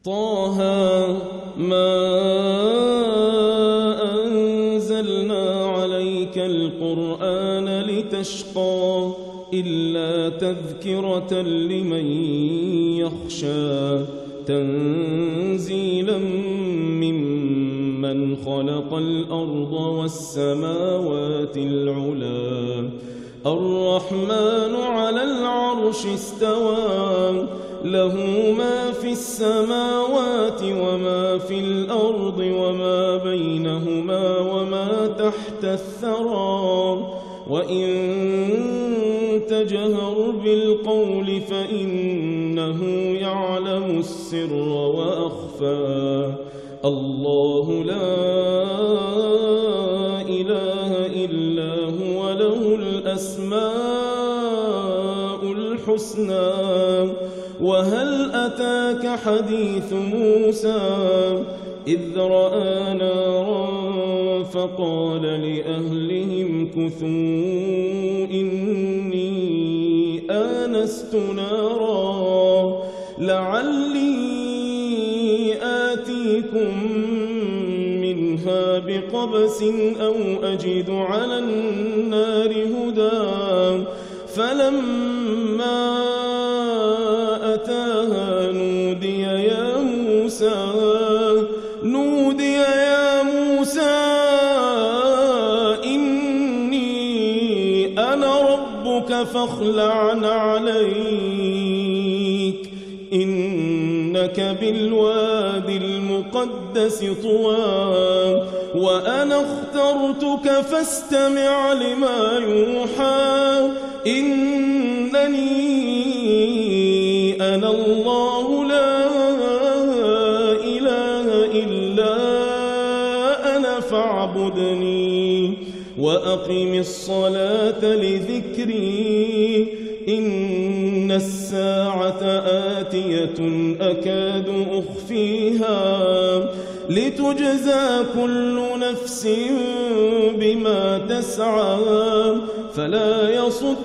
طه ما أنزلنا عليك القرآن لتشقى إلا تذكرة لمن يخشى تنزيلا ممن خلق الأرض والسماوات العلا الرحمن على العرش استوى له ما في السماوات وما في الأرض وما بينهما وما تحت الثرى وإن تجهر بالقول فإنه يعلم السر وأخفى الله لا إله إلا هو له الأسماء الحسنى وهل أتاك حديث موسى إذ رأى نارا فقال لأهلهم كثوا إني آنست نارا لعلي آتيكم منها بقبس أو أجد على النار هدى فلما أتاها نودي يا موسى إني أنا ربك فاخلع عليك إنك بالوادي المقدس طوى وأنا اخترتك فاستمع لما يوحى إنني أنا الله لا إله إلا أنا فاعبدني وأقم الصلاة لذكري إن الساعة آتية أكاد أخفيها لتجزى كل نفس بما تسعى فلا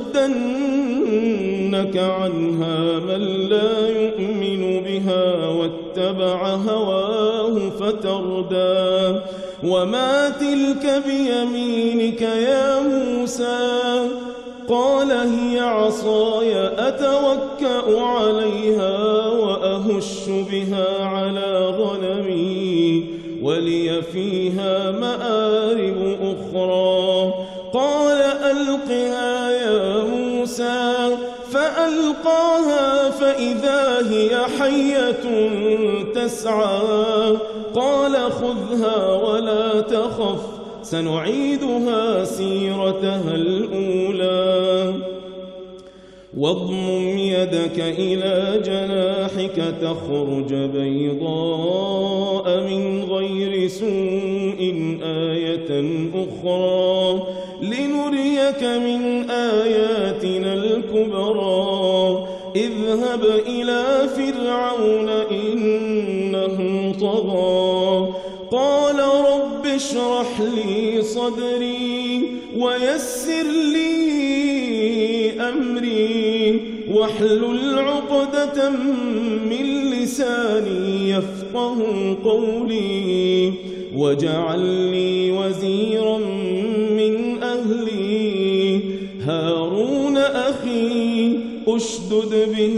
يصدنك عنها من لا يؤمن بها واتبع هواه فتردى وما تلك بيمينك يا موسى قال هي عصاي أتوكأ عليها وأهش بها على غنمي ولي فيها مآرب أخرى قال ألقها يا موسى فألقاها فإذا هي حية تسعى قال خذها ولا تخف سنعيدها سيرتها الأولى واضمم يدك إلى جناحك تخرج بيضاء من غير سوء آية أخرى لنريك من آياتنا الكبرى اذهب إلى فرعون إنه طغى قال رب اشرح لي صدري ويسر لي أمري واحلل عقدة من لساني يفقه قولي واجعل لي وزيرا من أهلي هارون أخي أشدد به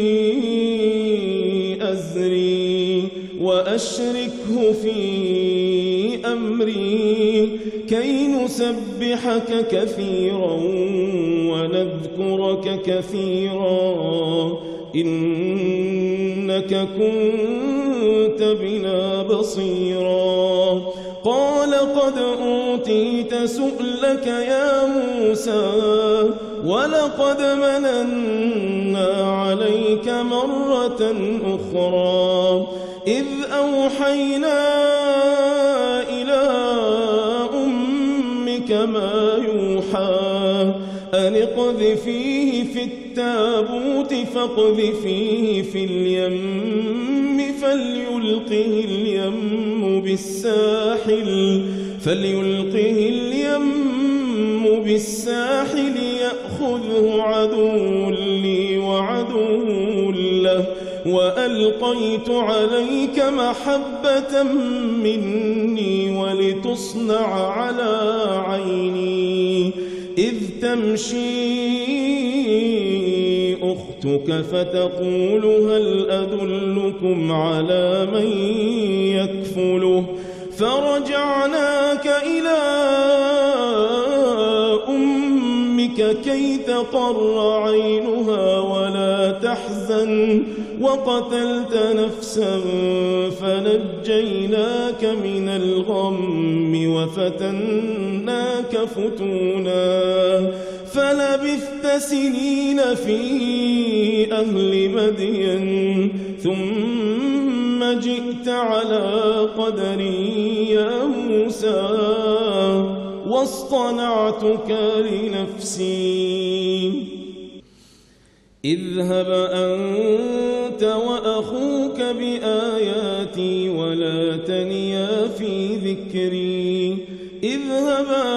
أزري وأشركه في أمري كي نسبحك كثيرا ونذكرك كثيرا إنك كنت بنا بصيرا قال قد أوتيت سؤلك يا موسى ولقد مننا عليك مرة أخرى إذ أوحينا إلى أمك ما يوحى أن اقذفيه في التابوت فاقذفيه في اليم فليلقه اليم بالساحل يأخذه عدو لي وعدو له وألقيت عليك محبة مني ولتصنع على عيني إذ تمشي أختك فتقول هل أدلكم على من يكفله فرجعناك إلى أمك كي تقر عينها ولا تحزن وقتلت نفسا فنجيناك من الغم وفتناك فتونا فلبثت سنين في أهل مدين ثم جئت على قدري يا موسى واصطنعتك لنفسي اذهب أنت وأخوك بآياتي ولا تنيا في ذكري اذهبا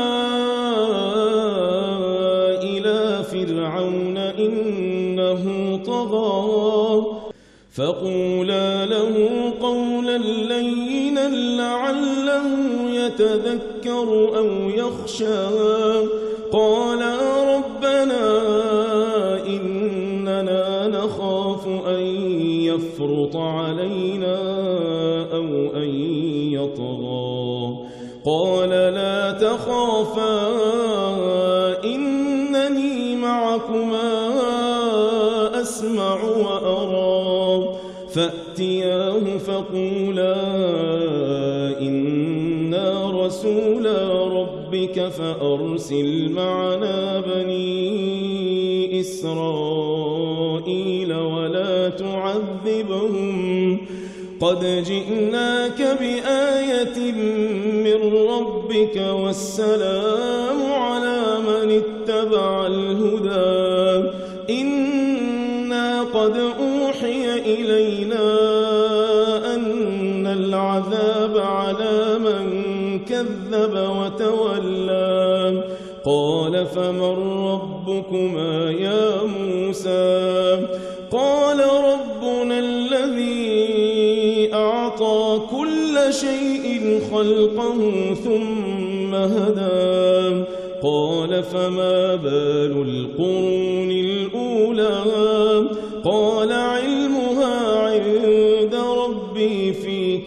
إلى فرعون إنه طغى فقولا له قولا لينا لعله يتذكر أو يخشى قالا ربنا إننا نخاف أن يفرط علينا أو أن يطغى قال لا تخافا إنني معكما أسمع وأرى فأتياه فقولا إنا رسولا ربك فأرسل معنا بني إسرائيل ولا تعذبهم قد جئناك بآية من ربك والسلام على من اتبع الهدى إنا قد أوحي إلينا أن العذاب على من كذب وتولى قال فمن ربكما يا موسى قال ربنا الذي أعطى كل شيء خلقه ثم هدى قال فما بال القرون الأولى قال علمها عند ربي في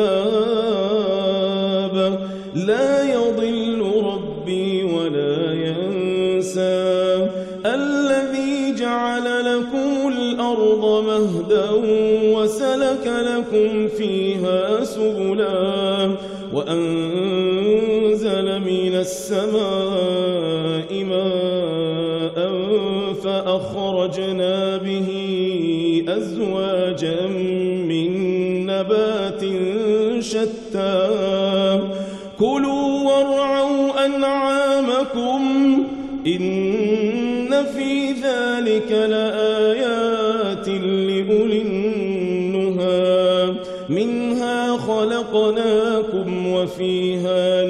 كتاب لا يضل ربي ولا ينسى الذي جعل لكم الأرض مهدا وسلك لكم فيها سبلا وأنزل من السماء ماء فأخرجنا به أزواجا من نبات شتى كلوا وارعوا أنعامكم إن في ذلك لآيات لأولي النهى منها خلقناكم وفيها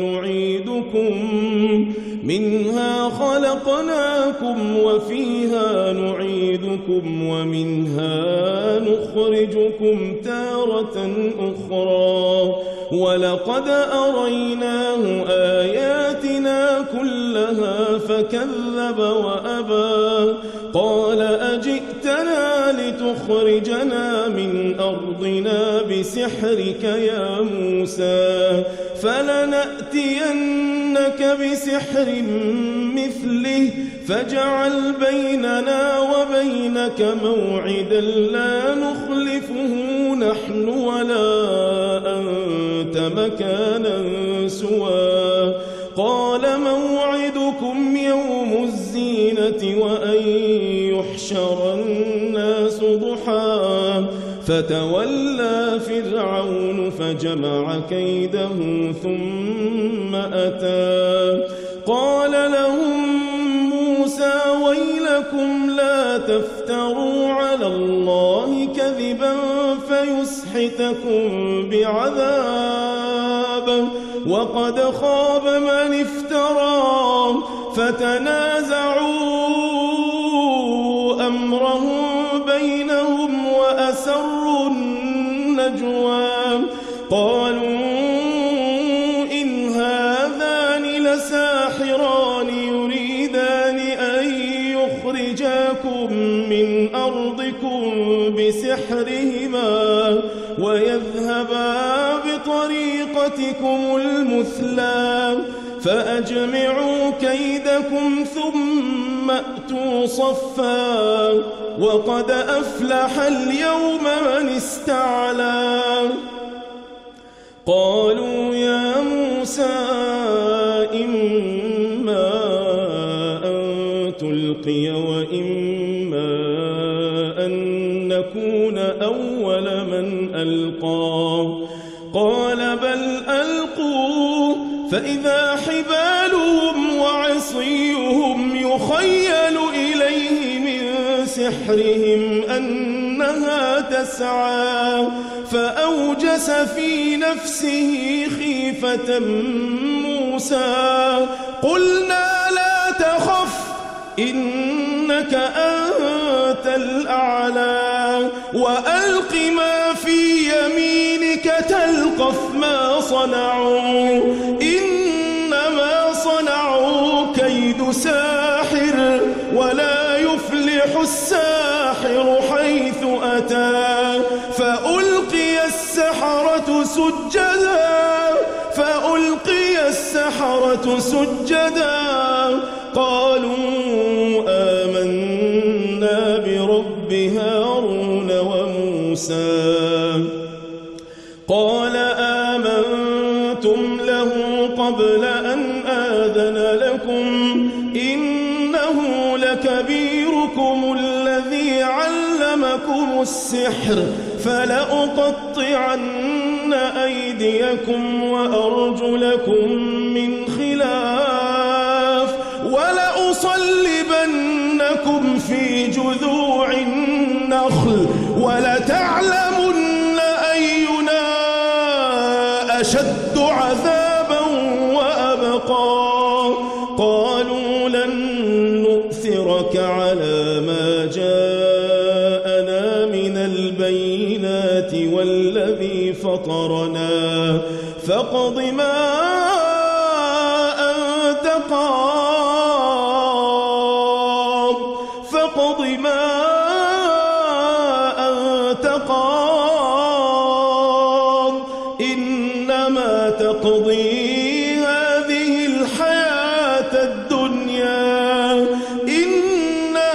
نعيدكم ومنها نخرجكم تارة أخرى ولقد أريناه آياتنا كلها فكذب وأبى قال أجئتنا لتخرجنا من أرضنا بسحرك يا موسى فلنأتينك بسحر مثله فاجعل بيننا وبينك موعدا لا نخلفه نحن ولا أنت مكانا سوى قال موعدكم يوم الزينة وأن يحشر الناس ضحى فتولى فرعون فجمع كيده ثم أتى قال لهم موسى ويلكم لا تفتروا على الله كذبا فيسحتكم بعذاب وقد خاب من افترى فتنازعوا أمرهم بينهم وأسروا النجوى قالوا إن هذان لساحران يريدان أن يخرجاكم من أرضكم بسحرهما ويذهبا بطريقتكم المثلى فأجمعوا كيدكم ثم أتوا صفا وقد أفلح اليوم من استعلى قالوا يا موسى إما أن تلقي وإما أن نكون أول من ألقى قال بل ألقوا فإذا حبالهم وعصيهم يخيل إليه من سحرهم أنها تسعى فأوجس في نفسه خيفة موسى قلنا لا تخف إنك أنت الأعلى وألق ما في يمينك تلقف ما صنعوا إنما صنعوا كيد ساحر ولا يفلح الساحر حيث أتى فألقي السحرة سجدا قالوا آمنا برب هارون وموسى قال آمنتم له قبل أن آذن لكم إنه لكبيركم الذي علمكم السحر فلأقطعن أيديكم وأرجلكم من خلاف ولأصلبنكم في جذوع النخل ولتعلمن أينا أشد عذابا وأبقى قالوا لن نؤثرك على ما جاءنا من البينات والذي فطرنا فاقض ما أنت قاض إنما تقضي هذه الحياة الدنيا إنا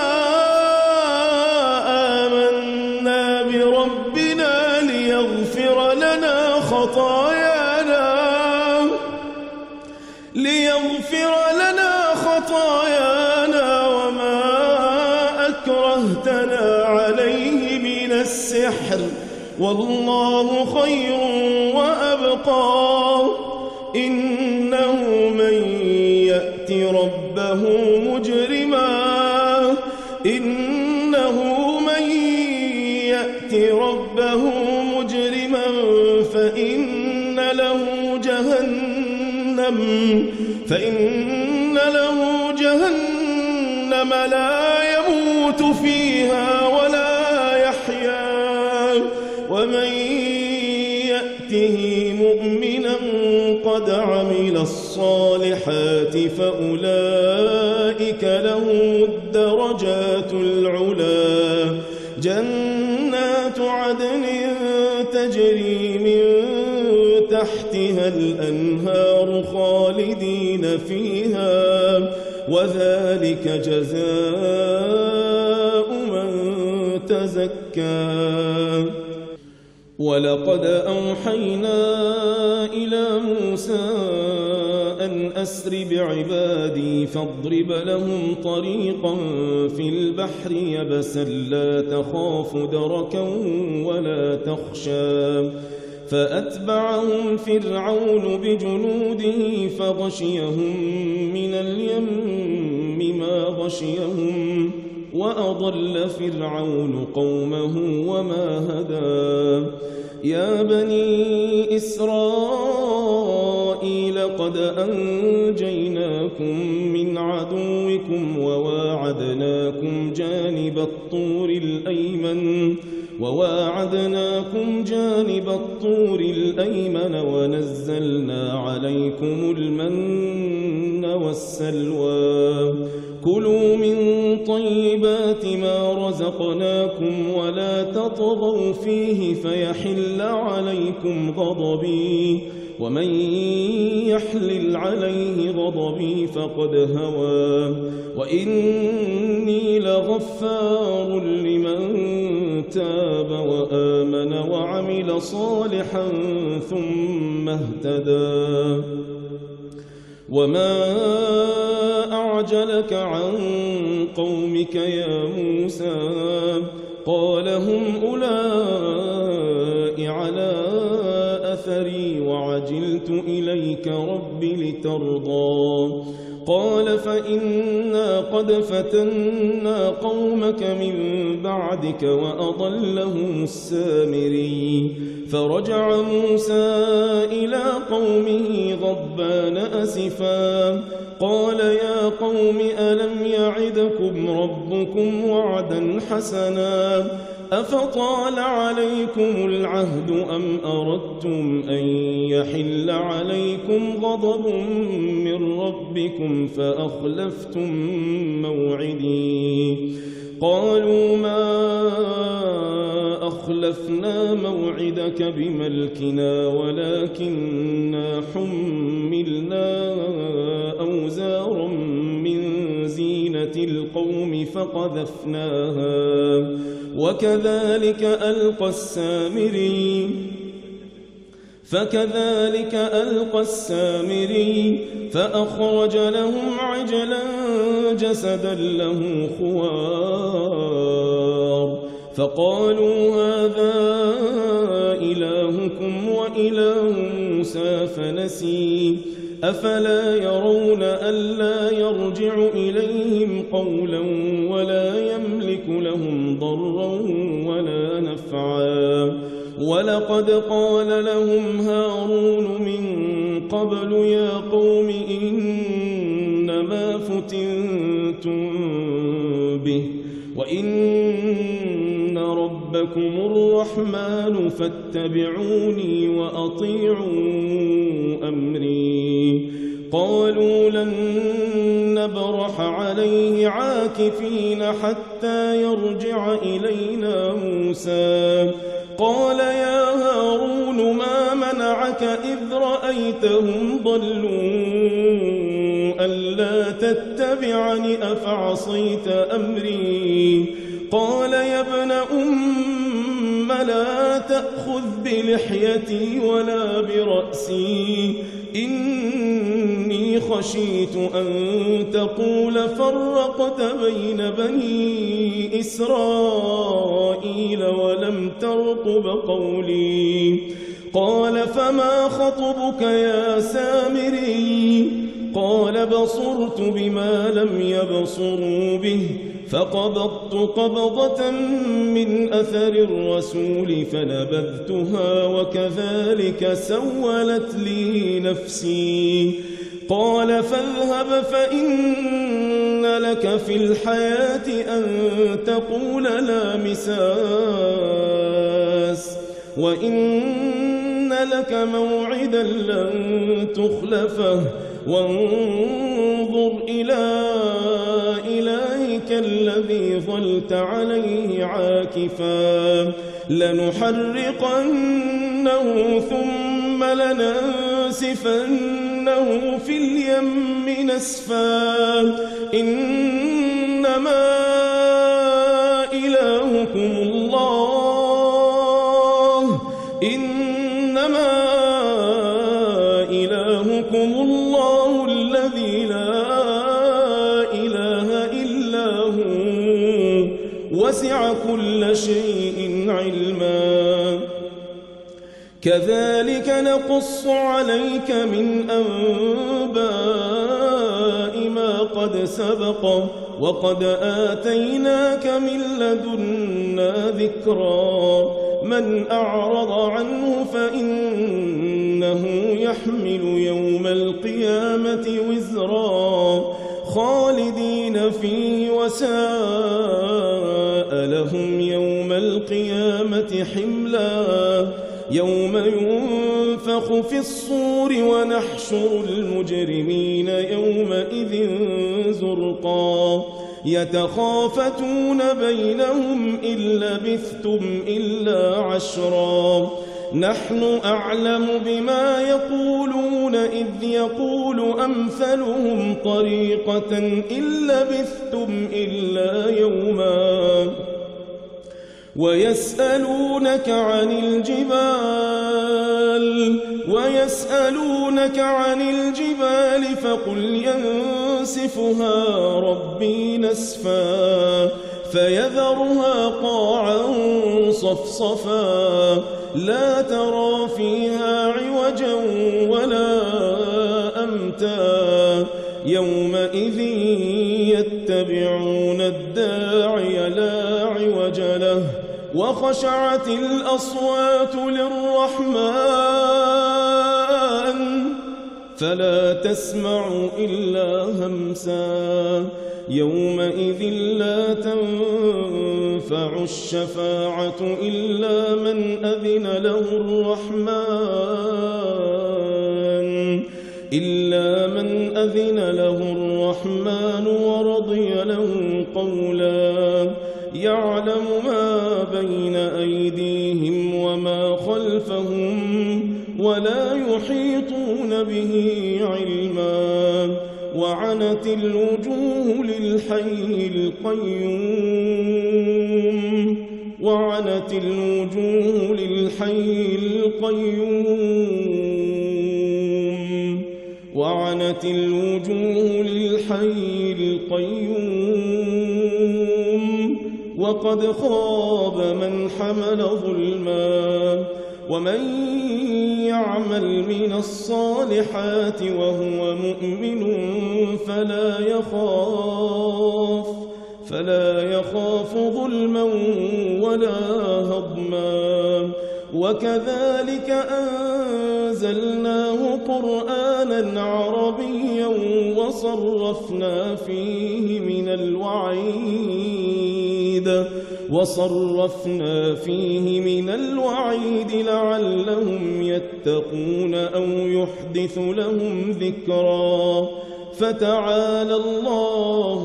آمنا بربنا ليغفر لنا خطايانا وما أكرهتنا عليه من السحر والله خير وأبقى إنه من يأت ربه مجرما فإن له جهنم لا يموت فيها ولا يحيا ومن يأته مؤمنا قد عمل الصالحات فأولئك لهم الدرجات العلا جنات عدن تجري من تحتها الأنهار خالدين فيها وذلك جزاء من تزكى ولقد أوحينا إلى موسى أن أسر بعبادي فاضرب لهم طريقا في البحر يبسا لا تخاف دركا ولا تخشى فأتبعهم فرعون بجنوده فغشيهم من اليم ما غشيهم وأضل فرعون قومه وما هدى يا بني إسرائيل قد أنجيناكم من عدوكم وواعدناكم جانب الطور الأيمن وواعدناكم جانب الطور الأيمن ونزلنا عليكم المن والسلوى كلوا من طيبات ما رزقناكم ولا تطغوا فيه فيحل عليكم غضبي ومن يحلل عليه غضبي فقد هوى وإني لغفار لمن تاب وآمن وعمل صالحا ثم اهتدى وما أعجلك عن قومك يا موسى قال هم أولئك على أثري وعجلت إليك رب لترضى قال فإنا قد فتنا قومك من بعدك وأضلهم السامري فرجع موسى إلى قومه غضبان أسفا قال يا قوم ألم يعدكم ربكم وعدا حسنا أفطال عليكم العهد أم أردتم أن يحل عليكم غضب من ربكم فأخلفتم موعدي قالوا ما أخلفنا موعدك بملكنا ولكننا حملنا أوزارا من زينة القوم فقذفناها وكذلك ألقى السامري فأخرج لهم عجلا جسدا له خوار فقالوا هذا إلهكم وإله موسى فنسي أفلا يرون ألا يرجع إليهم قولا ولا يملك لهم ضرا ولا نفعا ولقد قال لهم هارون من قبل يا قوم إنما فتنتم به وإن ربكم الرحمن فاتبعوني وأطيعوا أمري قالوا لن نبرح عليه عاكفين حتى يرجع إلينا موسى قال يا هارون ما منعك إذ رأيتهم ضلوا ألا تتبعني أفعصيت أمري قال يا ابن أم لا تأخذ بلحيتي ولا برأسي إني خشيت أن تقول فرقت بين بني إسرائيل ولم ترقب قولي قال فما خطبك يا سامري قال بصرت بما لم يبصروا به فقبضت قبضة من أثر الرسول فنبذتها وكذلك سولت لي نفسي قال فاذهب فإن لك في الحياة أن تقول لا مساس وإن لك موعدا لن تخلفه وانظر إلى إلهك الذي ظلت عليه عاكفا لنحرقنه ثم لننسفنه في اليم نسفا إنما إلهكم الله الذي لا إله إلا هو وسع كل شيء علما كذلك نقص عليك من أنباء ما قد سبق وقد آتيناك من لدنا ذكرا من أعرض عنه فإنه يحمل يوم القيامة وزرا خالدين فيه وساء لهم يوم القيامة حملا يوم ينفخ في الصور ونحشر المجرمين يومئذ زرقا يتخافتون بينهم إن لبثتم إلا عشرا نحن أعلم بما يقولون إذ يقول أمثلهم طريقة إن لبثتم إلا يوما ويسألونك عن الجبال فقل ينسفها ربي نسفا فيذرها قاعا صفصفا لا ترى فيها عوجا ولا أمتا يومئذ يتبعون الداعي لا عوج له وخشعت الأصوات للرحمن فلا تسمع إلا همسا يومئذ لا تنفع الشفاعة إلا من أذن له الرحمن ورضي له قولا يعلم ما بين أيديهم وما خلفهم ولا يحيطون به علما وعنت الوجوه للحي القيوم وقد خاب من حمل ظلما ومن يعمل من الصالحات وهو مؤمن فلا يخاف ظلما ولا هضما وكذلك أنزلناه قرآنا عربيا وصرفنا فيه من الوعيد لعلهم يتقون أو يحدث لهم ذكرا فتعالى الله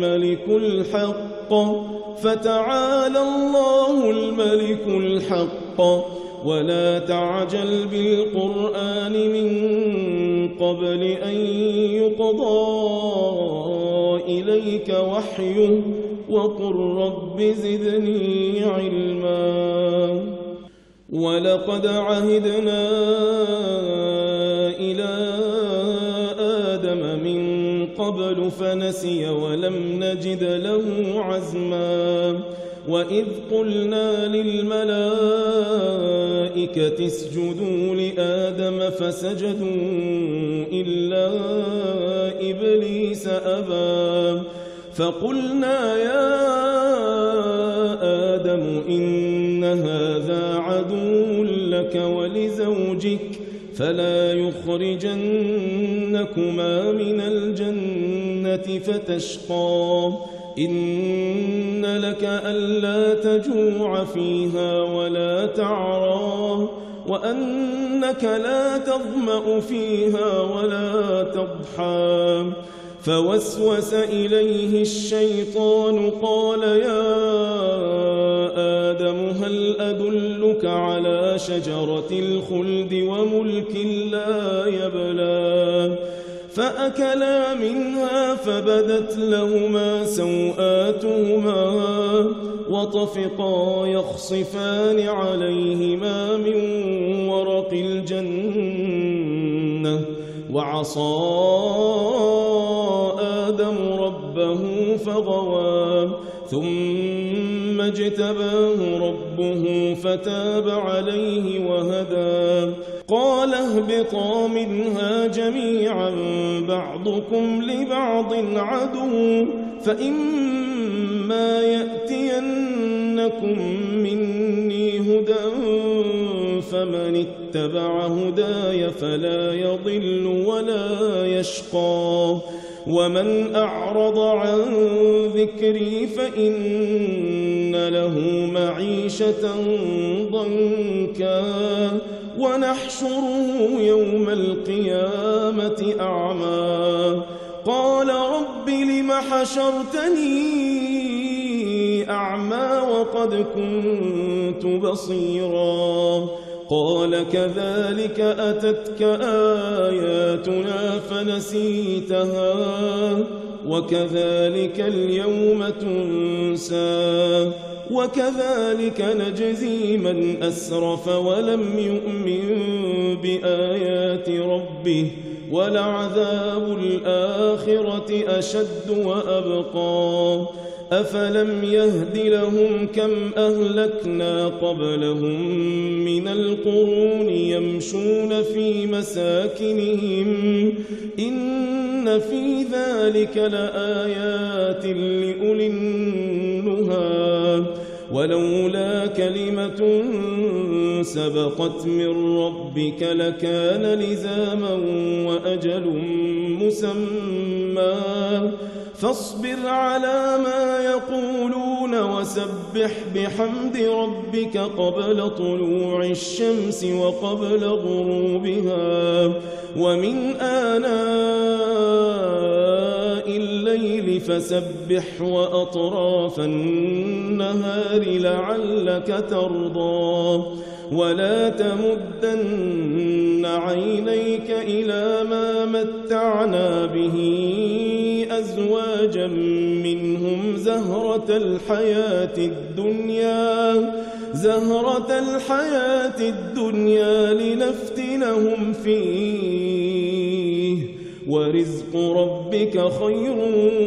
الملك الحق ولا تعجل بالقرآن من قبل أن يقضى إليك وحيه وقل رب زدني علما ولقد عهدنا إلى آدم من قبل فنسي ولم نجد له عزما وإذ قلنا للملائكة اسجدوا لآدم فسجدوا إلا إبليس أبى فقلنا يا آدم إن هذا عدو لك ولزوجك فلا يخرجنكما من الجنة فتشقى إن لك ألا تجوع فيها ولا تعرى وأنك لا تظمأ فيها ولا تضحى فوسوس إليه الشيطان قال يا آدم هل أدلك على شجرة الخلد وملك لا يبلى فأكلا منها فبدت لهما سوآتهما وطفقا يخصفان عليهما من ورق الجنة وعصى آدم ربه فغوى ثم اجتباه ربه فتاب عليه وهدى قال اهبطا منها جميعا بعضكم لبعض عدو فإما يأتينكم مني هدى فمن اتبع هداي فلا يضل ولا يشقى ومن أعرض عن ذكري فإن له معيشة ضنكا ونحشره يوم القيامة أعمى قال رب لم حشرتني أعمى وقد كنت بصيرا قال كذلك أتتك آياتنا فنسيتها وكذلك اليوم تنسى وكذلك نجزي من أسرف ولم يؤمن بآيات ربه ولعذاب الآخرة أشد وأبقى أفلم يهد لهم كم أهلكنا قبلهم من القرون يمشون في مساكنهم إن في ذلك لآيات لأولي النهى ولولا كلمة سبقت من ربك لكان لزاما وأجل مسمى فاصبر على ما يقولون وسبح بحمد ربك قبل طلوع الشمس وقبل غروبها ومن آناء الليل فسبح وأطراف النهار لعلك ترضى ولا تمدن عينيك إلى ما متعنا به أزواجا منهم زهرة الحياة الدنيا لنفتنهم فيه ورزق ربك خير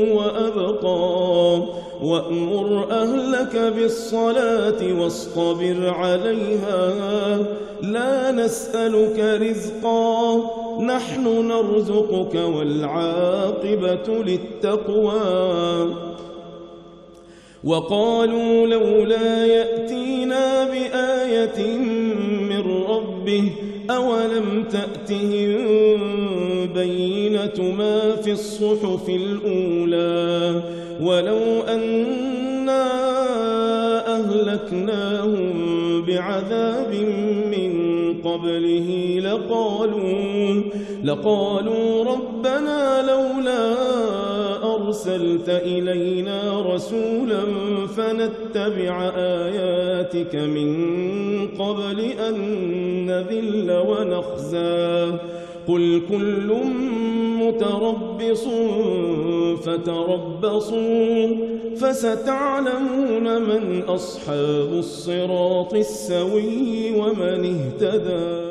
وأبقى وأمر أهلك بالصلاة واصطبر عليها لا نسألك رزقا نحن نرزقك والعاقبة للتقوى وقالوا لولا يأتينا بآية من ربه أولم تأتهم بينة ما في الصحف الأولى ولو أنا أهلكناهم بعذاب من قبله لقالوا ربنا لولا أرسلت إلينا رسولا فنتبع آياتك من قبل أن نذل ونخزى قل كل متربص فتربصوا فستعلمون من أصحاب الصراط السوي ومن اهتدى.